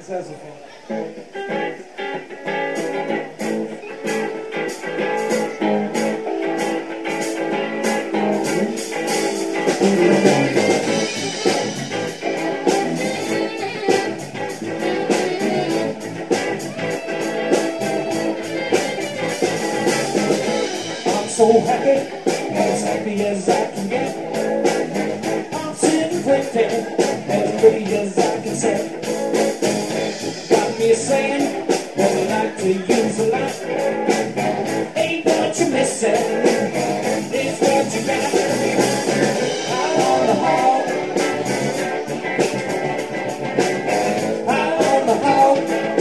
saxophone. I'm so happy, as happy as I can get. I'm sitting pretty, as pretty as I can say. Got me saying that I like to use a lot. Ain't what you missing, it's what you got. Out on the hall, out on the hall.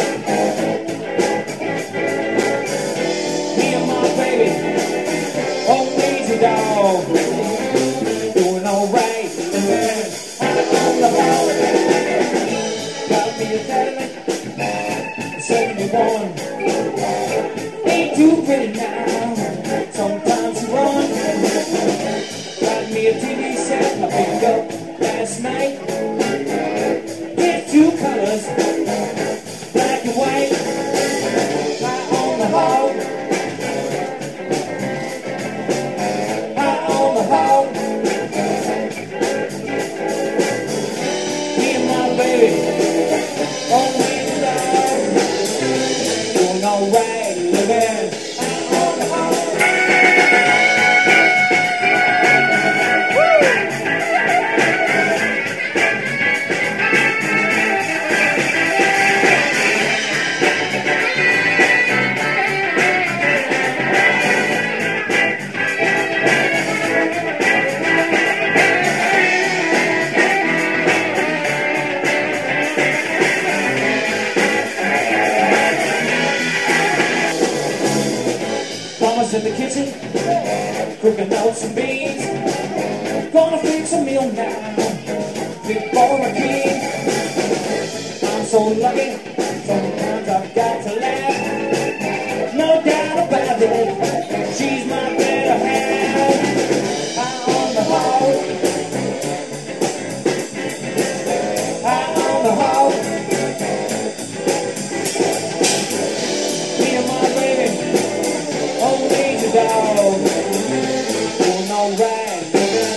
Me and my baby, old lazy dog, doing alright. Out on the hall, got me a Cadillac 71. Ain't too pretty now, sometimes you run. Got me a TV set I picked up last night. Get two colors, black and white. High on the hog, high on the hog. Me and my baby, always love, doing alright, living high on the hog. Mama's in the kitchen, cooking out some beans. Gonna fix a meal now, before I king. I'm so lucky, sometimes I've got to laugh. No doubt about it, she's my better half. High on the hog, high on the hog. Me and my baby, old lazy dog, doing alright, living.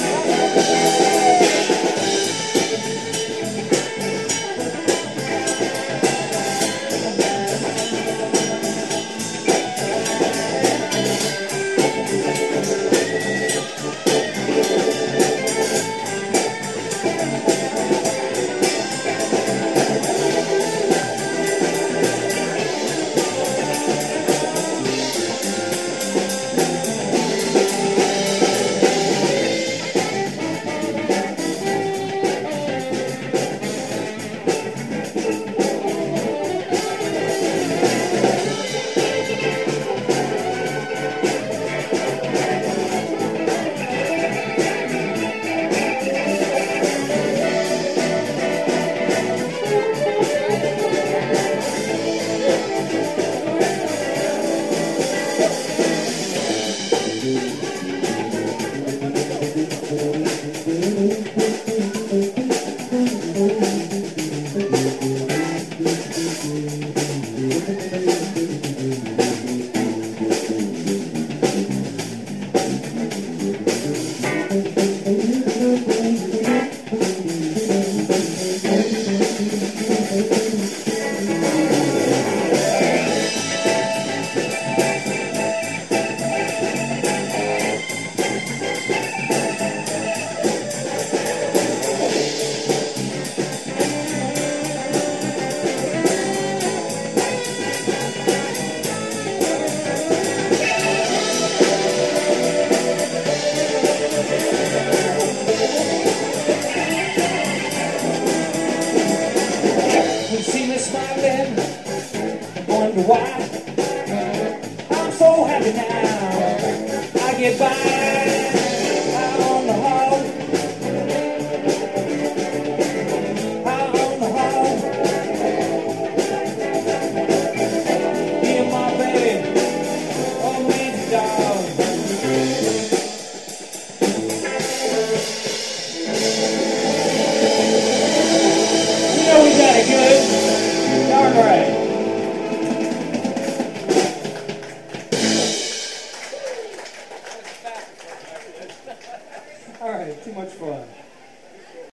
You see me smiling, wonder why. I'm so happy now, I get by. Out on the hog, out on the hog. Me and my baby, old lazy dog. You know we got it good. All right, too much fun.